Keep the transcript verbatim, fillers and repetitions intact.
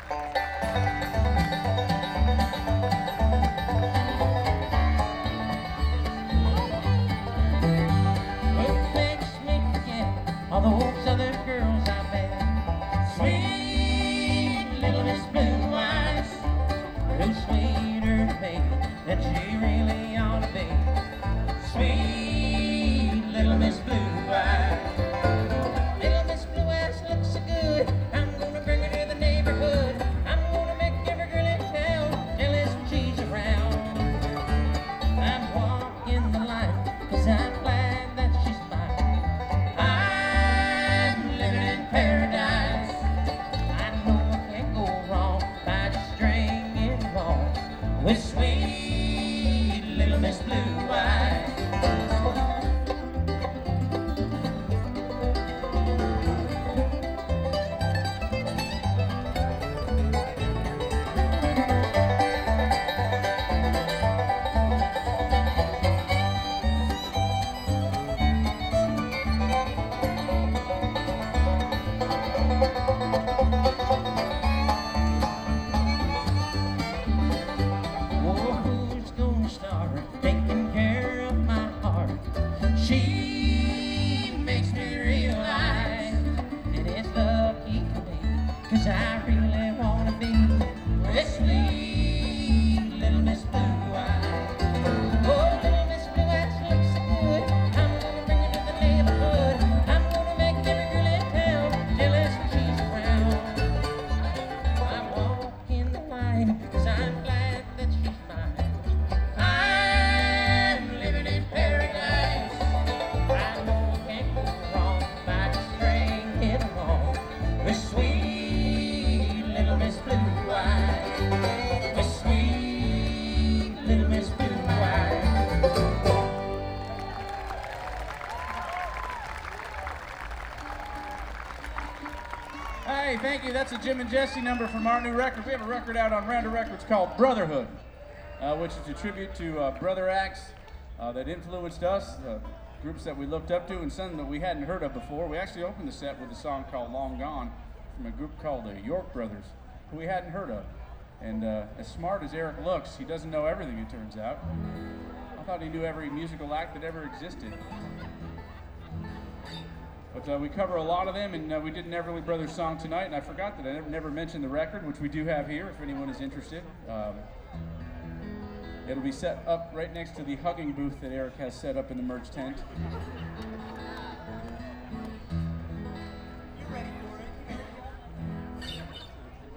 What makes me forget all those other girls I met? Sweet little Miss Blue Eyes, who's sweeter to me than she really ought to be. Sweet little Miss Blue Eyes. Little Miss Blue Eyes looks so good. I'm gonna bring her to the neighborhood. I'm gonna make every girl in town jealous when she's around. I'm walking the line, cause I'm glad that she's mine. I'm living in paradise. I know I can't go wrong by just stringing along with sweet little Miss Blue Eyes. Oh, who's gonna start taking care of my heart? She makes me realize that it's lucky for me, cause I really wanna be with sweet little Miss Blue Eyes. Oh, little Miss Blue Eyes looks so good. I'm gonna bring her to the neighborhood. I'm gonna make every girl in town jealous when she's around. I walk in the line, cause I'm glad that she's mine. I'm living in paradise. I know I can't go wrong by just stringing along with sweet little Miss Blue Eyes. With sweet little Miss Blue Eyes. Hey, thank you. That's a Jim and Jesse number from our new record. We have a record out on Random Records called Brotherhood, uh, which is a tribute to uh, brother acts uh, that influenced us, uh, groups that we looked up to, and some that we hadn't heard of before. We actually opened the set with a song called Long Gone from a group called the York Brothers, who we hadn't heard of. And uh, as smart as Eric looks, he doesn't know everything, it turns out. I thought he knew every musical act that ever existed. But uh, we cover a lot of them, and uh, we did an Everly Brothers song tonight, and I forgot that I never, never mentioned the record, which we do have here if anyone is interested. Um, it'll be set up right next to the hugging booth that Eric has set up in the merch tent.